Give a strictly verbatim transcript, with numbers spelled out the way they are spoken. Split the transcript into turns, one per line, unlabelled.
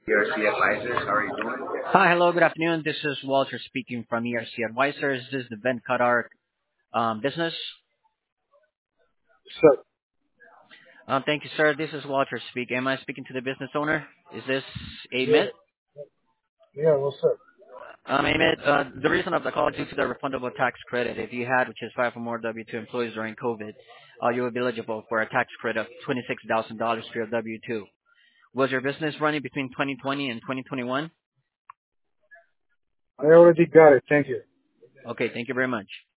E R C Advisors. How are you doing?
Hi, hello, good afternoon. This is Walter speaking from E R C Advisors. This is the Ben Qatar um, business.
So,
Um, thank you, sir. This is Walter speaking. Am I speaking to the business owner? Is this
yeah,
Ahmed?
yeah, what's up?
Um, Ahmed, uh, the reason of the call is due to the refundable tax credit. If you had, which is five or more W two employees during COVID, uh, you will be eligible for a tax credit of twenty-six thousand dollars for your W two. Was your business running between twenty twenty and twenty twenty-one?
I already got it. Thank you.
Okay, thank you very much.